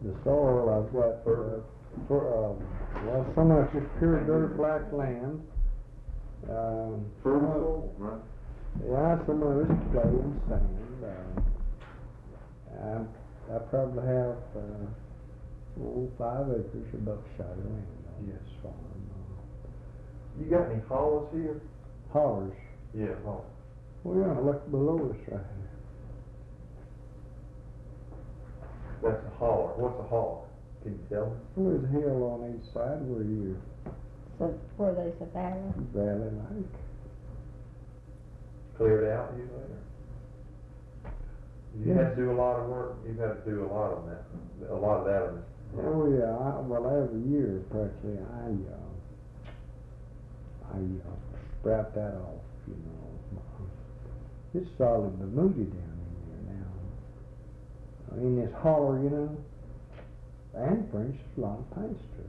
The soil I've got, well, some of it's just pure dirt black land. Fertile, right? Yeah, some of it's clay and sand. I probably have 5 acres of buckshot land on this farm. You got any hollows here? Hollers. Yeah, hollows. Well, yeah, look below us right here. That's a holler. What's a holler? Can you tell me? Well, there's a hill on each side where you So where there's a valley. valley like. Cleared out usually? You Yeah. had to do a lot of work. You've had to do a lot of that. A lot of that on this. Oh yeah, well every year practically I sprout that off, you know. It's solid Bermuda down in there now. In this holler, you know, and French, a lot of pasture.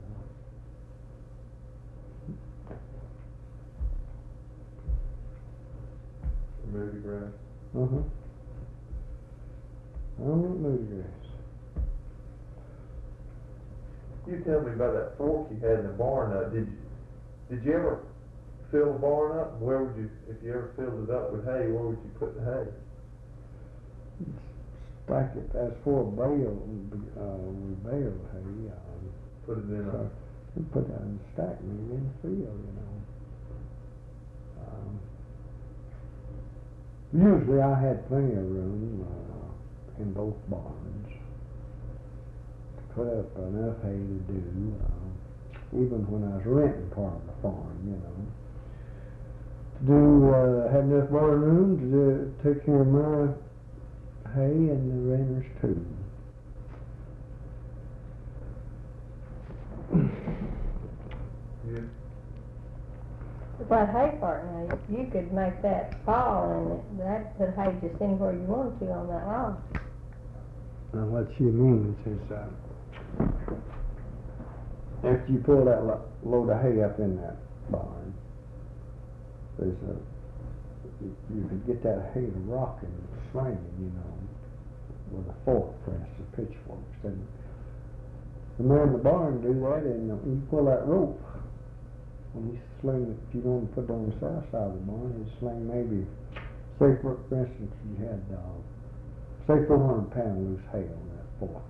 Bermuda grass. Uh-huh. I don't want moody grass. You tell me about that fork you had in the barn. Did you ever fill the barn up? Where would you, if you ever filled it up with hay, where would you put the hay? Stack it as for a bale, with bale hay. Put it in a. We put that in the stack, maybe in the field, you know. Usually I had plenty of room in both barns to put up enough hay to do, even when I was renting part of the farm, you know. To have enough barn room to take care of my hay and the renters too. Yeah. But hay part now, you could make that fall and that put hay just anywhere you wanted to on that lawn. Now what you mean is, after you pull that load of hay up in that barn, there's you could get that hay to rocking and swinging, you know, with a fork, for instance, pitchforks. And the man in the barn do that, and you pull that rope, when you sling, if you want to put it on the south side of the barn, you sling maybe, say for instance, you had, say 400 pound loose hay on that fork.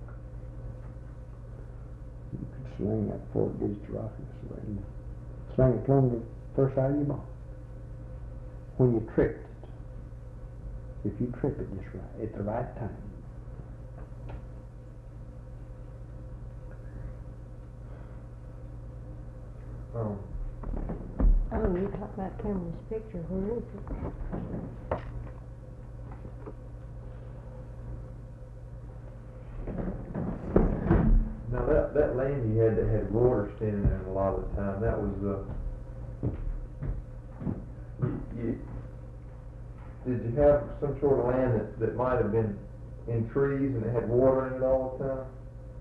You could sling that fork, get it to rocking, sling it plumb the first side of your barn. When you tripped it, if you trip it just right, at the right time. Oh, you talk about Cameron's picture, where is it? Now that land you had that had water standing there a lot of the time, that was did you have some sort of land that might have been in trees and it had water in it all the time?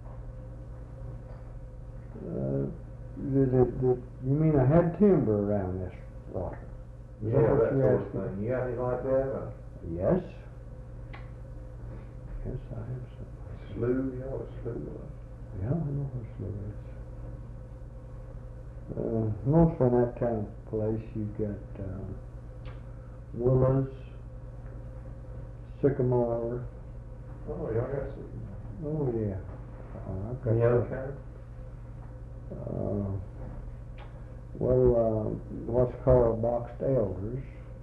You mean I had timber around this water? Is Yeah, what that you're sort of asking? thing. You got anything like that? Yes. Yes, I have some. Slough, you know what a slough was? Yeah, I know what slough is. Mostly in that kind of place you've got willows, sycamore. Oh, y'all got some. Oh yeah. I've got Any other that. kind? What's called boxed elders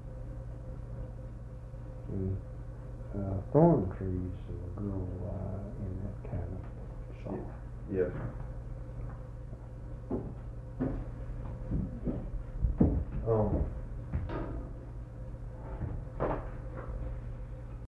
and thorn trees will grow in that kind of soil. Yes.